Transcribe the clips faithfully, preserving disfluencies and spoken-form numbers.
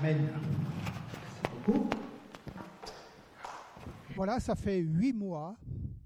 Amen. Merci beaucoup. Voilà, ça fait huit mois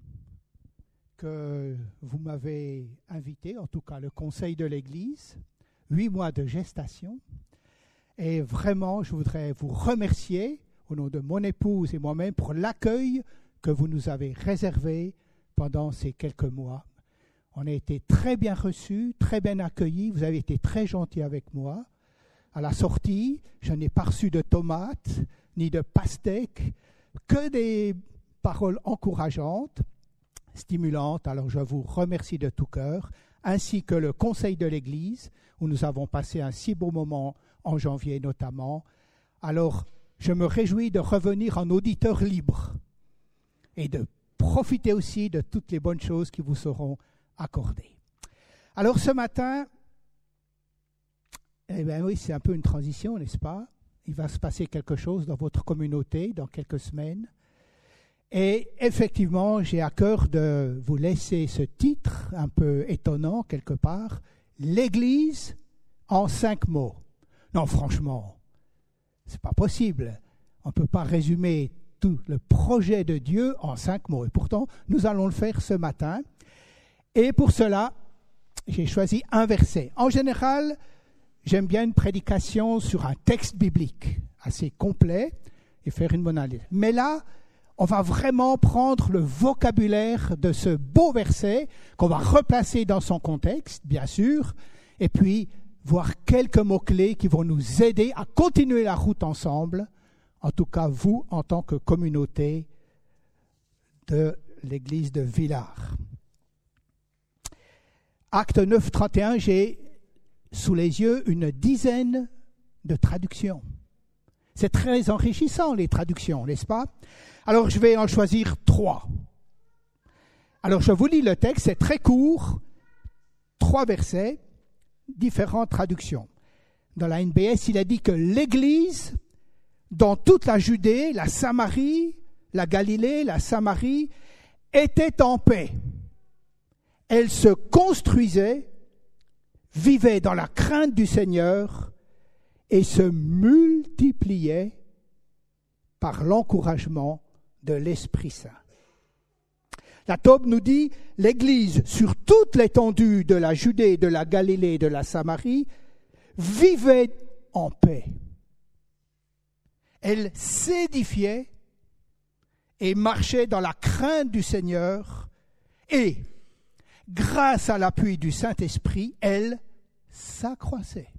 que vous m'avez invité, en tout cas le conseil de l'Église, huit mois de gestation. Et vraiment, je voudrais vous remercier au nom de mon épouse et moi-même pour l'accueil que vous nous avez réservé pendant ces quelques mois. On a été très bien reçus, très bien accueillis. Vous avez été très gentils avec moi. À la sortie, je n'ai pas reçu de tomates ni de pastèques, que des paroles encourageantes, stimulantes. Alors je vous remercie de tout cœur, ainsi que le conseil de l'Église, où nous avons passé un si beau moment en janvier notamment. Alors je me réjouis de revenir en auditeur libre et de profiter aussi de toutes les bonnes choses qui vous seront accordées. Alors ce matin, eh bien oui, c'est un peu une transition, n'est-ce pas? Il va se passer quelque chose dans votre communauté dans quelques semaines. Et effectivement, j'ai à cœur de vous laisser ce titre un peu étonnant quelque part, l'Église en cinq mots. Non, franchement, c'est pas possible. On ne peut pas résumer tout le projet de Dieu en cinq mots. Et pourtant, nous allons le faire ce matin. Et pour cela, j'ai choisi un verset. En général, j'aime bien une prédication sur un texte biblique assez complet et faire une bonne analyse. Mais là, on va vraiment prendre le vocabulaire de ce beau verset qu'on va replacer dans son contexte, bien sûr, et puis voir quelques mots-clés qui vont nous aider à continuer la route ensemble, en tout cas vous en tant que communauté de l'église de Villars. Acte neuf, trente et un, j'ai sous les yeux une dizaine de traductions. C'est très enrichissant les traductions, n'est-ce pas? Alors je vais en choisir trois. Alors je vous lis le texte, c'est très court, trois versets, différentes traductions. Dans la N B S, il a dit que l'Église, dans toute la Judée, la Samarie, la Galilée, la Samarie, était en paix. Elle se construisait, vivait dans la crainte du Seigneur et se multipliait par l'encouragement de l'Esprit Saint. La Tobe nous dit, l'Église, sur toute l'étendue de la Judée, de la Galilée et de la Samarie, vivait en paix. Elle s'édifiait et marchait dans la crainte du Seigneur et, grâce à l'appui du Saint-Esprit, elle s'accroissait.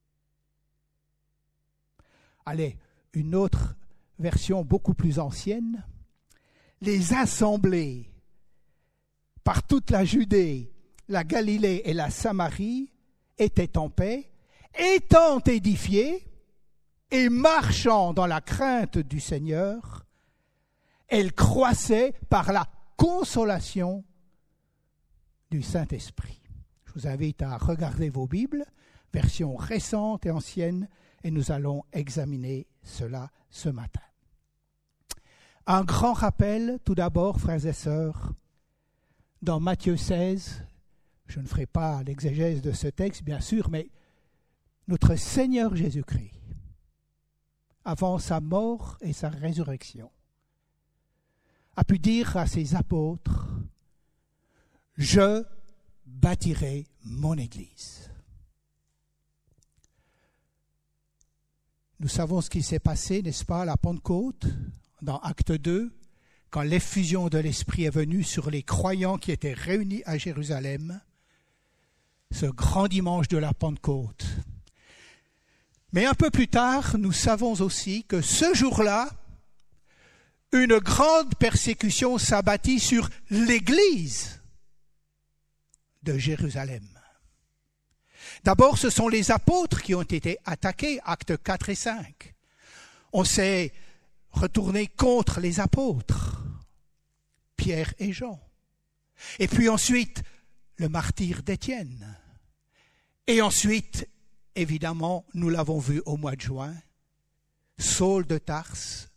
Allez, une autre version beaucoup plus ancienne. Les assemblées par toute la Judée, la Galilée et la Samarie étaient en paix, étant édifiées et marchant dans la crainte du Seigneur, elles croissaient par la consolation du Saint-Esprit. Je vous invite à regarder vos Bibles, versions récentes et anciennes, et nous allons examiner cela ce matin. Un grand rappel, tout d'abord, frères et sœurs, dans Matthieu seize, je ne ferai pas l'exégèse de ce texte, bien sûr, mais notre Seigneur Jésus-Christ, avant sa mort et sa résurrection, a pu dire à ses apôtres, « Je bâtirai mon Église ». Nous savons ce qui s'est passé, n'est-ce pas, à la Pentecôte, dans Acte deux, quand l'effusion de l'Esprit est venue sur les croyants qui étaient réunis à Jérusalem, ce grand dimanche de la Pentecôte. Mais un peu plus tard, nous savons aussi que ce jour-là, une grande persécution s'abattit sur l'Église de Jérusalem. D'abord, ce sont les apôtres qui ont été attaqués, actes quatre et cinq. On s'est retourné contre les apôtres, Pierre et Jean. Et puis ensuite, le martyre d'Étienne. Et ensuite, évidemment, nous l'avons vu au mois de juin, Saul de Tarse,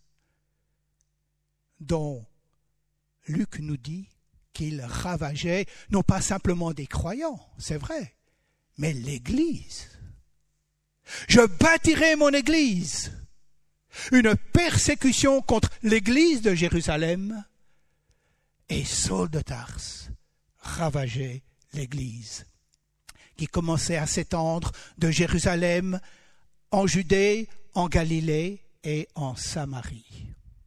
dont Luc nous dit qu'il ravageait non pas simplement des croyants, c'est vrai, mais l'Église. Je bâtirai mon Église une persécution contre l'église de Jérusalem, et Saul de Tarse ravageait l'église, qui commençait à s'étendre de Jérusalem en Judée, en Galilée et en Samarie.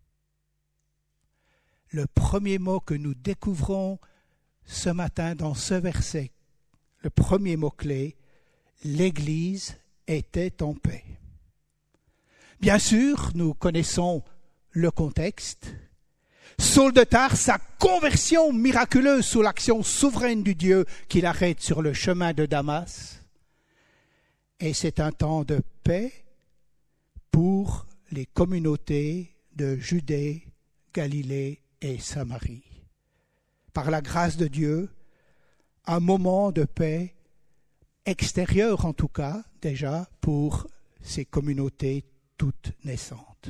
Le premier mot que nous découvrons ce matin dans ce verset, le premier mot-clé, l'Église était en paix. Bien sûr, nous connaissons le contexte. Saul de Tarse, sa conversion miraculeuse sous l'action souveraine du Dieu qui l'arrête sur le chemin de Damas. Et c'est un temps de paix pour les communautés de Judée, Galilée et Samarie. Par la grâce de Dieu, un moment de paix extérieur en tout cas, déjà, pour ces communautés toutes naissantes.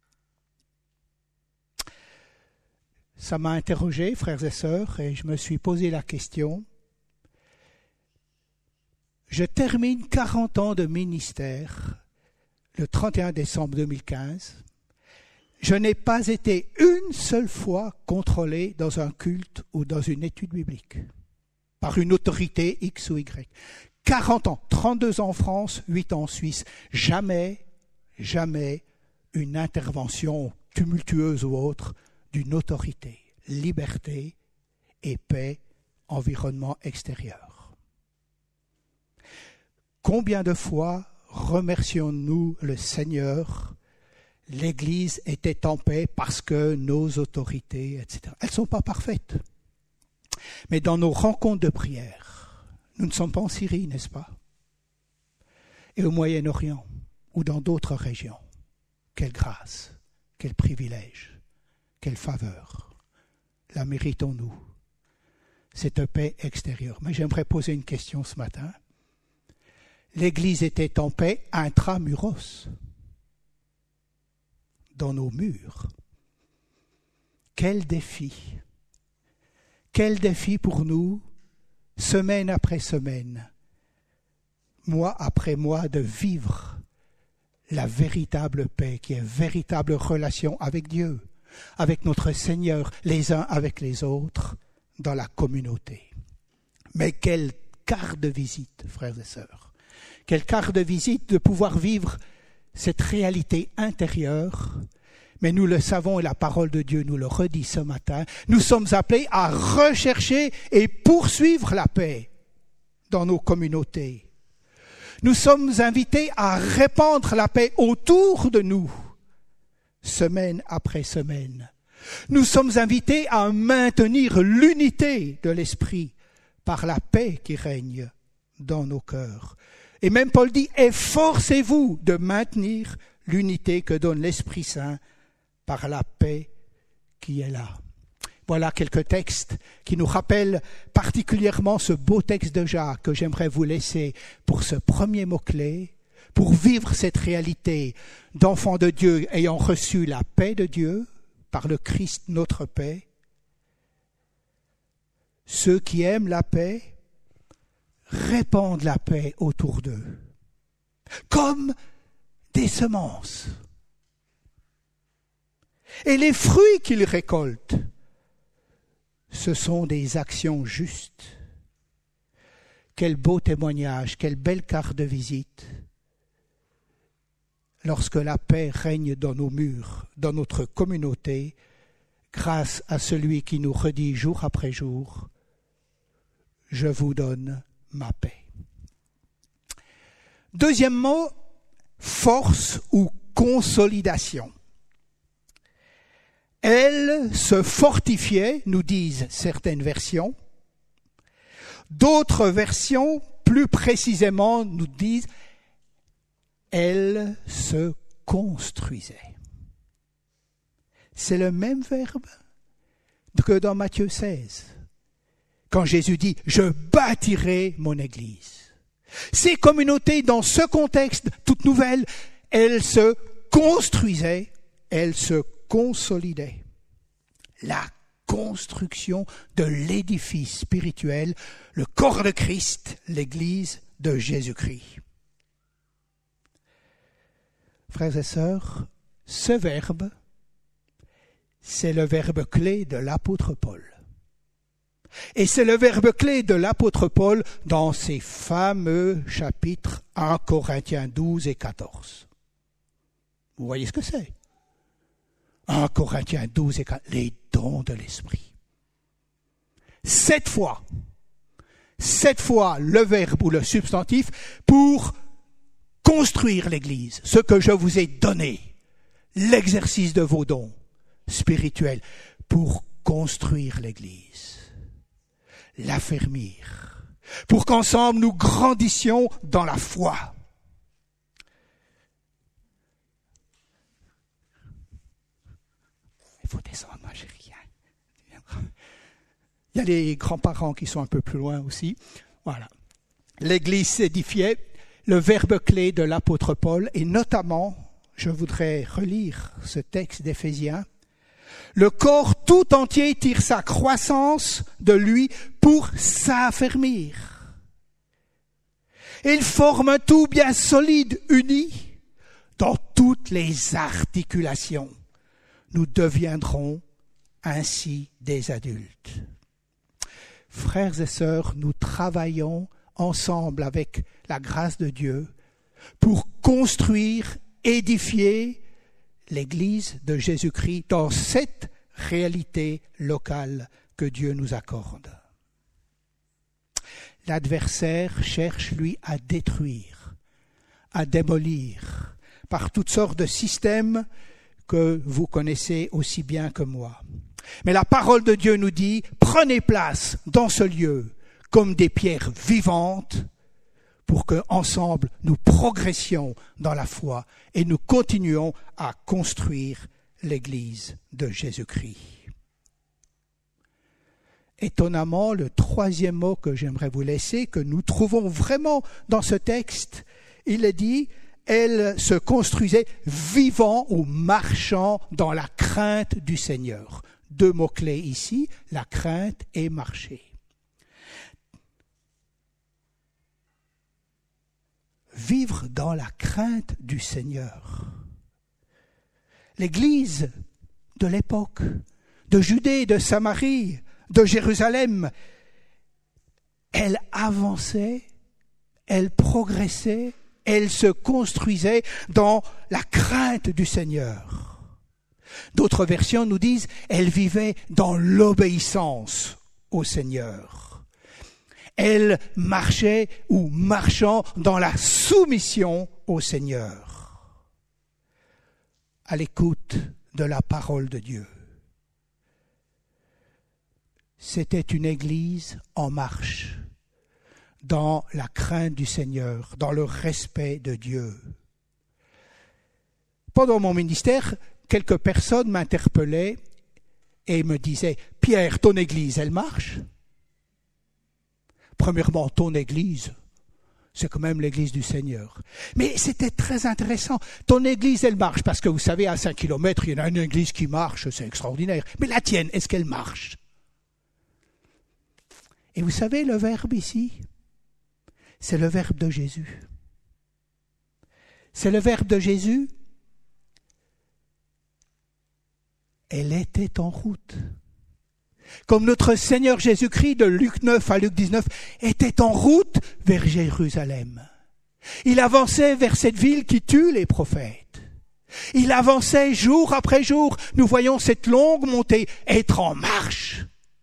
Ça m'a interrogé, frères et sœurs, et je me suis posé la question. Je termine quarante ans de ministère le trente et un décembre deux mille quinze. Je n'ai pas été une seule fois contrôlé dans un culte ou dans une étude biblique par une autorité X ou Y. quarante ans, trente-deux ans en France, huit ans en Suisse. Jamais, jamais une intervention tumultueuse ou autre d'une autorité. Liberté et paix, environnement extérieur. Combien de fois remercions-nous le Seigneur? L'Église était en paix parce que nos autorités, et cetera. Elles ne sont pas parfaites. Mais dans nos rencontres de prière, nous ne sommes pas en Syrie, n'est-ce pas? Et au Moyen-Orient, ou dans d'autres régions. Quelle grâce, quel privilège, quelle faveur. La méritons-nous, cette paix extérieure. Mais j'aimerais poser une question ce matin. L'Église était en paix intramuros, dans nos murs. Quel défi! Quel défi pour nous, semaine après semaine, mois après mois, de vivre la véritable paix qui est véritable relation avec Dieu, avec notre Seigneur, les uns avec les autres, dans la communauté. Mais quelle carte de visite, frères et sœurs! Quelle carte de visite de pouvoir vivre cette réalité intérieure. Mais nous le savons et la parole de Dieu nous le redit ce matin. Nous sommes appelés à rechercher et poursuivre la paix dans nos communautés. Nous sommes invités à répandre la paix autour de nous, semaine après semaine. Nous sommes invités à maintenir l'unité de l'esprit par la paix qui règne dans nos cœurs. Et même Paul dit, efforcez-vous de maintenir l'unité que donne l'Esprit Saint par la paix qui est là. Voilà quelques textes qui nous rappellent particulièrement ce beau texte de Jacques que j'aimerais vous laisser pour ce premier mot-clé, pour vivre cette réalité d'enfants de Dieu ayant reçu la paix de Dieu par le Christ notre paix. Ceux qui aiment la paix répandent la paix autour d'eux, comme des semences. Et les fruits qu'ils récoltent, ce sont des actions justes. Quel beau témoignage, quelle belle carte de visite, lorsque la paix règne dans nos murs, dans notre communauté, grâce à celui qui nous redit jour après jour, « Je vous donne ma paix ». Deuxième mot, force ou consolidation. Elle se fortifiait, nous disent certaines versions. D'autres versions, plus précisément, nous disent elle se construisait. C'est le même verbe que dans Matthieu seize. Quand Jésus dit « Je bâtirai mon Église ». Ces communautés, dans ce contexte toute nouvelle, elles se construisaient, elles se consolidaient. La construction de l'édifice spirituel, le corps de Christ, l'Église de Jésus-Christ. Frères et sœurs, Ce verbe, c'est le verbe clé de l'apôtre Paul. Et c'est le verbe clé de l'apôtre Paul dans ces fameux chapitres un Corinthiens douze et quatorze. Vous voyez ce que c'est? un Corinthiens douze et quatorze, les dons de l'esprit. Sept fois, sept fois le verbe ou le substantif pour construire l'Église, ce que je vous ai donné, l'exercice de vos dons spirituels pour construire l'Église, l'affermir, pour qu'ensemble nous grandissions dans la foi. Il faut descendre, moi j'ai rien. Il y a les grands-parents qui sont un peu plus loin aussi. Voilà. L'Église s'édifiait, le verbe clé de l'apôtre Paul, et notamment, je voudrais relire ce texte d'Éphésiens, le corps tout entier tire sa croissance de lui pour s'affermir. Il forme un tout bien solide, uni, dans toutes les articulations. Nous deviendrons ainsi des adultes. Frères et sœurs, nous travaillons ensemble avec la grâce de Dieu pour construire, édifier l'Église de Jésus-Christ dans cette réalité locale que Dieu nous accorde. L'adversaire cherche, lui, à détruire, à démolir, par toutes sortes de systèmes que vous connaissez aussi bien que moi. Mais la parole de Dieu nous dit, prenez place dans ce lieu comme des pierres vivantes pour que, ensemble, nous progressions dans la foi et nous continuions à construire l'Église de Jésus-Christ. Étonnamment, le troisième mot que j'aimerais vous laisser, que nous trouvons vraiment dans ce texte, il est dit, elle se construisait vivant ou marchant dans la crainte du Seigneur. Deux mots-clés ici, la crainte et marcher. Vivre dans la crainte du Seigneur. L'Église de l'époque, de Judée, de Samarie, de Jérusalem, elle avançait, elle progressait, elle se construisait dans la crainte du Seigneur. D'autres versions nous disent, elle vivait dans l'obéissance au Seigneur. Elle marchait ou marchant dans la soumission au Seigneur, à l'écoute de la parole de Dieu. C'était une église en marche, dans la crainte du Seigneur, dans le respect de Dieu. Pendant mon ministère, quelques personnes m'interpellaient et me disaient « Pierre, ton église, elle marche ?» Premièrement, ton église, c'est quand même l'église du Seigneur. Mais c'était très intéressant. Ton église, elle marche, parce que vous savez, à cinq kilomètres, il y en a une église qui marche, c'est extraordinaire. Mais la tienne, est-ce qu'elle marche? Et vous savez, le verbe ici, c'est le verbe de Jésus. C'est le verbe de Jésus. Elle était en route. Comme notre Seigneur Jésus-Christ, de Luc neuf à Luc dix-neuf, était en route vers Jérusalem. Il avançait vers cette ville qui tue les prophètes. Il avançait jour après jour. Nous voyons cette longue montée être en marche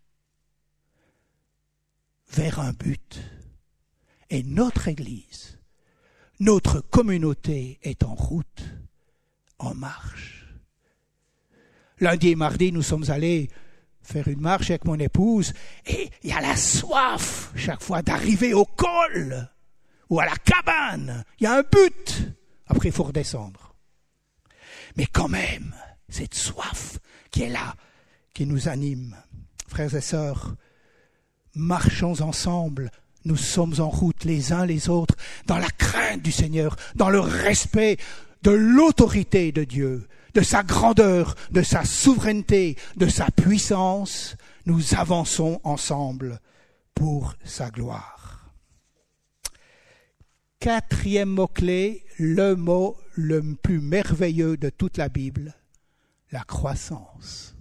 vers un but. Et notre Église, notre communauté est en route, en marche. Lundi et mardi, nous sommes allés faire une marche avec mon épouse, et il y a la soif chaque fois d'arriver au col ou à la cabane. Il y a un but. Après, il faut redescendre. Mais quand même, cette soif qui est là, qui nous anime. Frères et sœurs, marchons ensemble. Nous sommes en route les uns les autres dans la crainte du Seigneur, dans le respect de l'autorité de Dieu, de sa grandeur, de sa souveraineté, de sa puissance. Nous avançons ensemble pour sa gloire. quatrième mot-clé, le mot le plus merveilleux de toute la Bible, la croissance.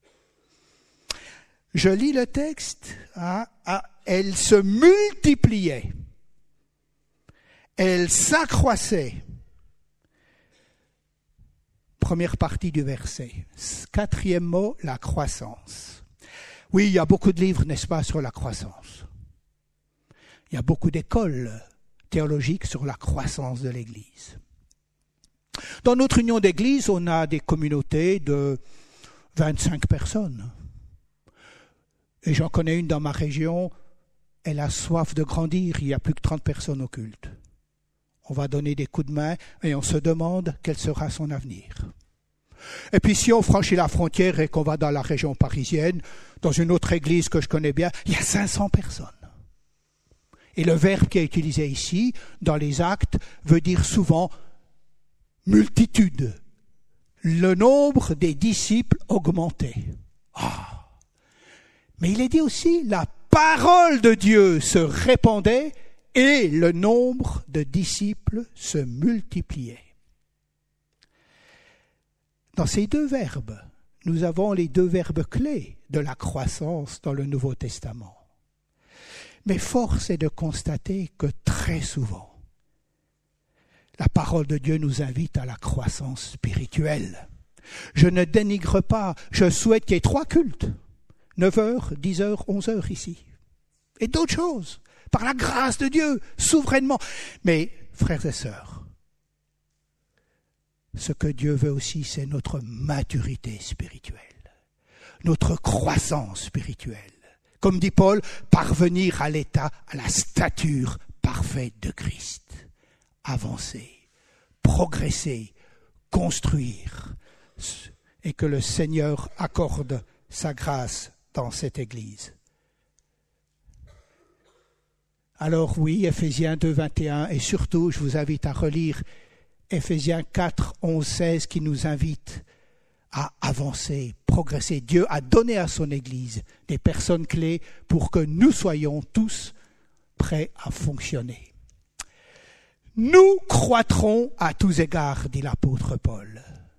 Je lis le texte, hein, ah, elle se multipliait, elle s'accroissait. Première partie du verset. Quatrième mot, la croissance. Oui, il y a beaucoup de livres, n'est-ce pas, sur la croissance. Il y a beaucoup d'écoles théologiques sur la croissance de l'Église. Dans notre union d'église, on a des communautés de vingt-cinq personnes. Et j'en connais une dans ma région, elle a soif de grandir, il n'y a plus que trente personnes au culte. On va donner des coups de main et on se demande quel sera son avenir. Et puis si on franchit la frontière et qu'on va dans la région parisienne, dans une autre église que je connais bien, il y a cinq cents personnes. Et le verbe qui est utilisé ici, dans les actes, veut dire souvent multitude. Le nombre des disciples augmentait. Ah. Mais il est dit aussi, la parole de Dieu se répandait et le nombre de disciples se multipliait. Dans ces deux verbes, nous avons les deux verbes clés de la croissance dans le Nouveau Testament. Mais force est de constater que très souvent, la parole de Dieu nous invite à la croissance spirituelle. Je ne dénigre pas, je souhaite qu'il y ait trois cultes, neuf heures, dix heures, onze heures ici, et d'autres choses, par la grâce de Dieu, souverainement. Mais, frères et sœurs, ce que Dieu veut aussi, c'est notre maturité spirituelle, notre croissance spirituelle. Comme dit Paul, parvenir à l'état, à la stature parfaite de Christ. Avancer, progresser, construire, et que le Seigneur accorde sa grâce dans cette Église. Alors oui, Éphésiens deux, vingt et un, et surtout, je vous invite à relire Éphésiens quatre, onze, seize, qui nous invite à avancer, progresser. Dieu a donné à son Église des personnes clés pour que nous soyons tous prêts à fonctionner. Nous croîtrons à tous égards, dit l'apôtre Paul.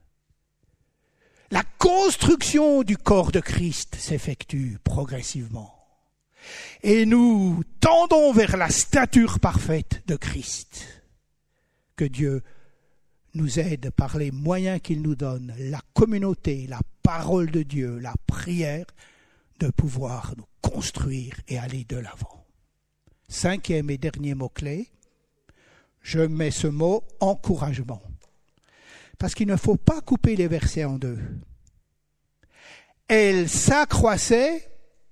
La construction du corps de Christ s'effectue progressivement. Et nous tendons vers la stature parfaite de Christ. Que Dieu nous aide par les moyens qu'il nous donne, la communauté, la parole de Dieu, la prière, de pouvoir nous construire et aller de l'avant. Cinquième et dernier mot-clé, je mets ce mot « encouragement ». Parce qu'il ne faut pas couper les versets en deux. Elle s'accroissait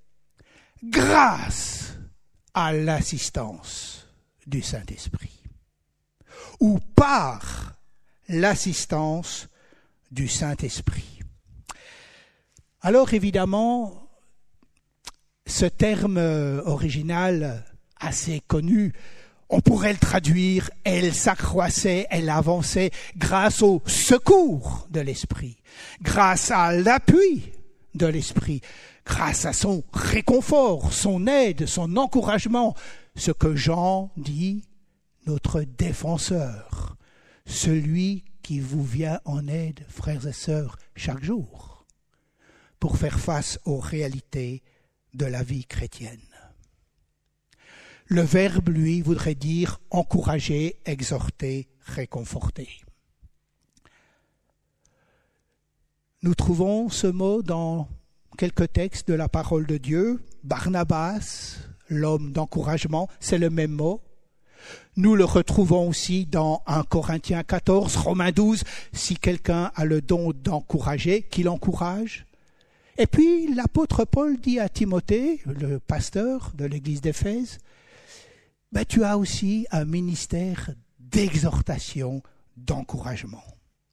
grâce à l'assistance du Saint-Esprit. Ou par l'assistance du Saint-Esprit. Alors évidemment, ce terme original assez connu, on pourrait le traduire, elle s'accroissait, elle avançait grâce au secours de l'Esprit, grâce à l'appui de l'Esprit, grâce à son réconfort, son aide, son encouragement, ce que Jean dit, notre défenseur, celui qui vous vient en aide, frères et sœurs, chaque jour, pour faire face aux réalités de la vie chrétienne. Le verbe, lui, voudrait dire encourager, exhorter, réconforter. Nous trouvons ce mot dans quelques textes de la parole de Dieu. Barnabas, l'homme d'encouragement, c'est le même mot. Nous le retrouvons aussi dans un Corinthiens quatorze, Romains douze, si quelqu'un a le don d'encourager, qu'il encourage. Et puis l'apôtre Paul dit à Timothée, le pasteur de l'église d'Éphèse, ben, tu as aussi un ministère d'exhortation, d'encouragement.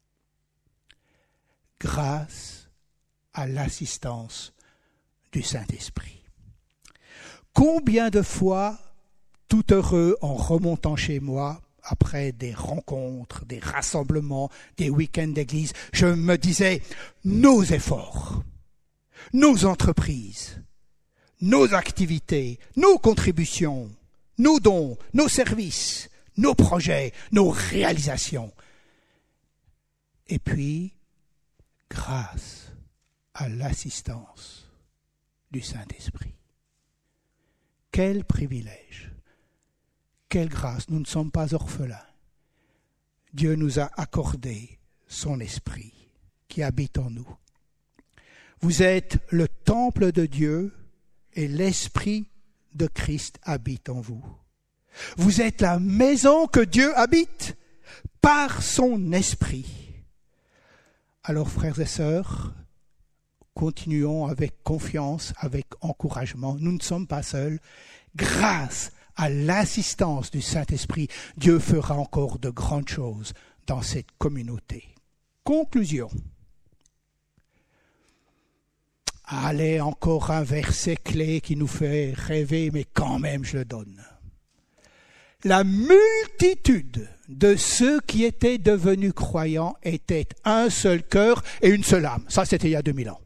Grâce à l'assistance du Saint-Esprit. Combien de fois, tout heureux en remontant chez moi, après des rencontres, des rassemblements, des week-ends d'église, je me disais, nos efforts, nos entreprises, nos activités, nos contributions, nos dons, nos services, nos projets, nos réalisations. Et puis, grâce à l'assistance du Saint-Esprit. Quel privilège, quelle grâce, nous ne sommes pas orphelins. Dieu nous a accordé son Esprit qui habite en nous. Vous êtes le temple de Dieu et l'Esprit de Christ habite en vous. Vous êtes la maison que Dieu habite par son Esprit. Alors, frères et sœurs, continuons avec confiance, avec encouragement. Nous ne sommes pas seuls. Grâce à l'assistance du Saint-Esprit, Dieu fera encore de grandes choses dans cette communauté. Conclusion. Allez, encore un verset clé qui nous fait rêver, mais quand même je le donne. La multitude de ceux qui étaient devenus croyants était un seul cœur et une seule âme. Ça, c'était il y a deux mille ans.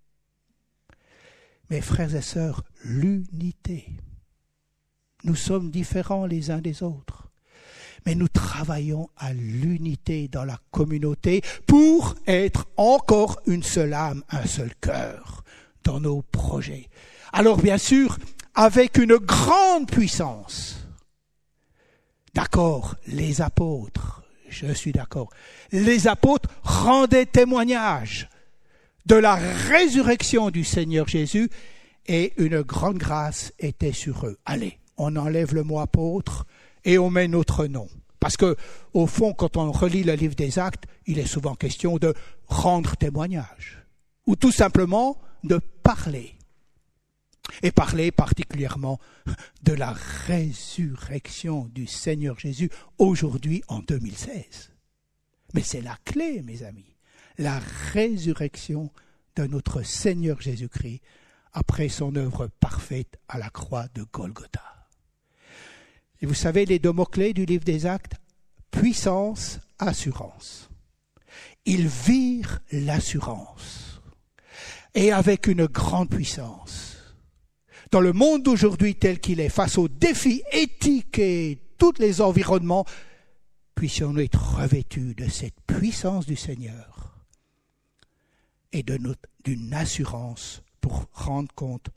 Mes frères et sœurs, l'unité. Nous sommes différents les uns des autres, mais nous travaillons à l'unité dans la communauté pour être encore une seule âme, un seul cœur dans nos projets. Alors bien sûr, avec une grande puissance. D'accord, les apôtres, je suis d'accord, les apôtres rendaient témoignage de la résurrection du Seigneur Jésus et une grande grâce était sur eux. Allez, on enlève le mot apôtre et on met notre nom. Parce que, au fond, quand on relit le livre des Actes, il est souvent question de rendre témoignage. Ou tout simplement de parler. Et parler particulièrement de la résurrection du Seigneur Jésus aujourd'hui en deux mille seize. Mais c'est la clé, mes amis. La résurrection de notre Seigneur Jésus-Christ après son œuvre parfaite à la croix de Golgotha. Et vous savez, les deux mots-clés du livre des Actes, puissance, assurance. Ils virent l'assurance. Et avec une grande puissance. Dans le monde d'aujourd'hui tel qu'il est, face aux défis éthiques et tous les environnements, puissions-nous être revêtus de cette puissance du Seigneur et de notre, d'une assurance pour rendre compte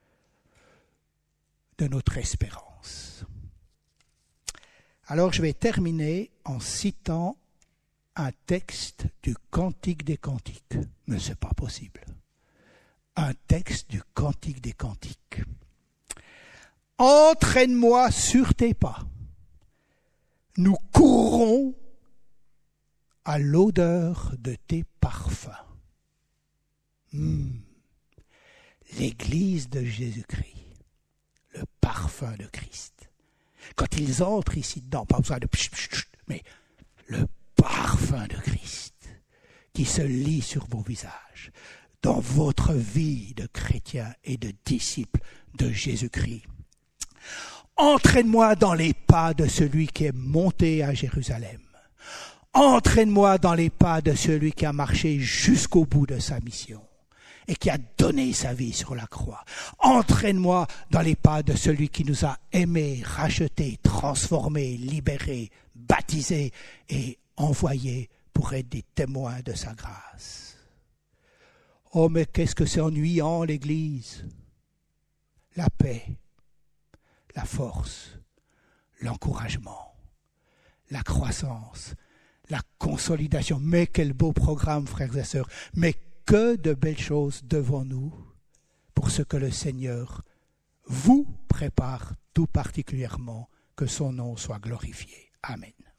de notre espérance. Alors je vais terminer en citant un texte du Cantique des Cantiques, mais ce n'est pas possible. Un texte du Cantique des Cantiques. Entraîne-moi sur tes pas. Nous courrons à l'odeur de tes parfums. Mmh. L'Église de Jésus-Christ, le parfum de Christ. Quand ils entrent ici dedans, pas besoin de pch, pch, pch, mais le parfum de Christ qui se lit sur vos visages. Dans votre vie de chrétien et de disciple de Jésus-Christ. Entraîne-moi dans les pas de celui qui est monté à Jérusalem. Entraîne-moi dans les pas de celui qui a marché jusqu'au bout de sa mission et qui a donné sa vie sur la croix. Entraîne-moi dans les pas de celui qui nous a aimés, rachetés, transformés, libérés, baptisés et envoyés pour être des témoins de sa grâce. Oh, mais qu'est-ce que c'est ennuyant, l'Église. La paix, la force, l'encouragement, la croissance, la consolidation. Mais quel beau programme, frères et sœurs. Mais que de belles choses devant nous pour ce que le Seigneur vous prépare tout particulièrement, que son nom soit glorifié. Amen.